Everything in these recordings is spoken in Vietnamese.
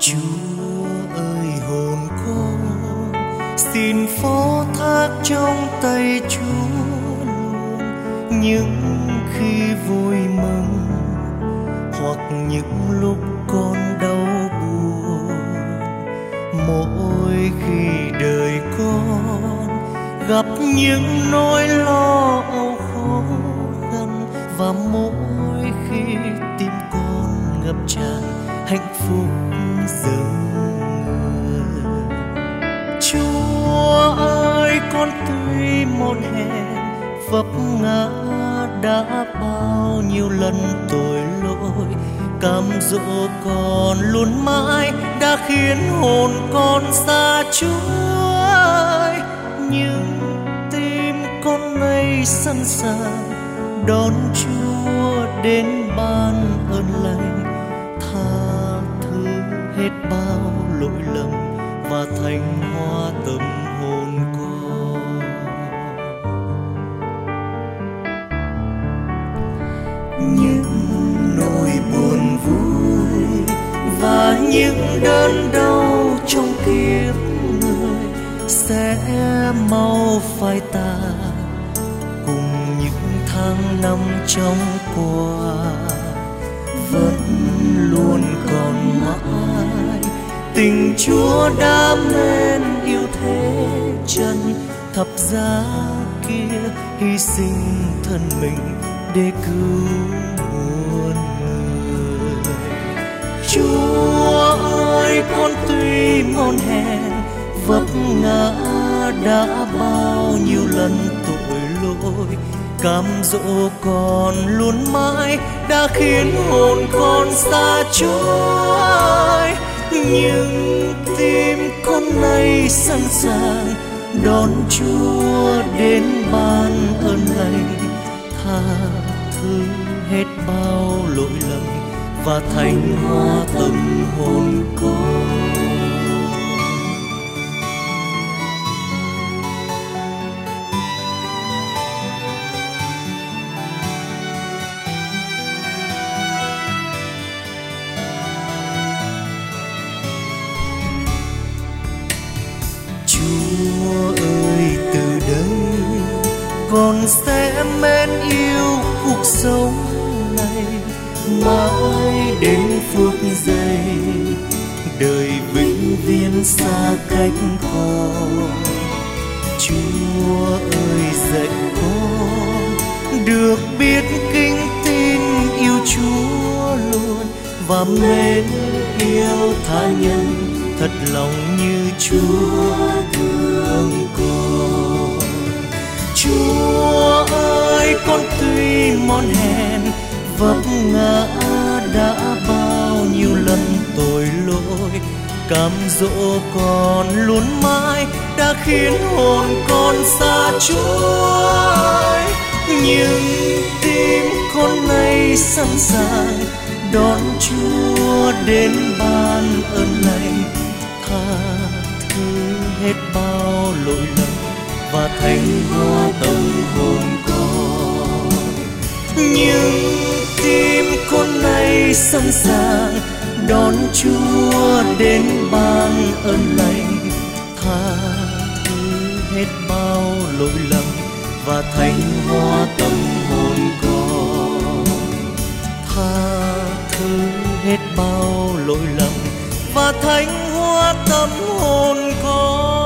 Chúa ơi hồn con xin phó thác trong tay Chúa luôn, những khi vui mừng hoặc những lúc con đau buồn. Mỗi khi đời con gặp những nỗi lo âu khó khăn, và mỗi khi tim con ngập tràn hạnh phúc dâng người. Chúa ơi, con tuy một hèn vấp ngã đã bao nhiêu lần tội lỗi, cám dỗ con luôn mãi đã khiến hồn con xa Chúa ơi. Nhưng tim con nay sẵn sàng đón Chúa đến ban ơn lành, tha thứ hết bao lỗi lầm và thành hoa tâm hồn con. Những nỗi buồn vui và những đớn đau trong kiếp người sẽ mau phai tàn cùng những tháng năm trong qua. Vẫn luôn còn mãi tình Chúa đã mến yêu thế chân, thập giá kia hy sinh thân mình để cứu muôn người. Chúa ơi, con tuy mòn hèn vấp ngã đã bao nhiêu lần tội lỗi, cám dỗ con luôn mãi đã khiến hồn con xa Chúa ơi. Nhưng tim con nay sẵn sàng đón Chúa đến ban ơn lành, tha thứ hết bao lỗi lầm và thành hoa tâm hồn con. Chúa ơi, từ đây con sẽ mến yêu cuộc sống này mãi đến phút giây đời vĩnh viễn xa cách con. Chúa ơi, dạy con được biết kính tin yêu Chúa luôn và mến yêu tha nhân thật lòng như Chúa thương con. Chúa ơi, con tuy mòn hèn vấp ngã đã bao nhiêu lần tội lỗi, cám dỗ con luôn mãi đã khiến hồn con xa Chúa ơi. Nhưng tim con nay sẵn sàng đón Chúa đến ban ơn lành, tha thứ hết bao lỗi lầm và thành hoa tâm hồn con. Nhưng tim con nay sẵn sàng đón Chúa đến ban ơn lành, tha thứ hết bao lỗi lầm và thành hoa tâm hồn con. Tha thứ hết bao lỗi lầm và thành hoa tâm hồn con.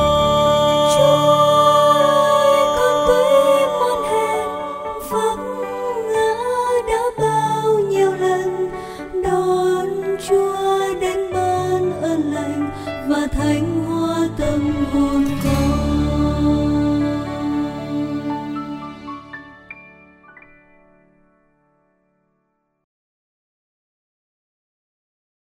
Con tuy mòn hèn vấp ngã đã bao nhiêu lần đón Chúa đến ban ơn lành và thành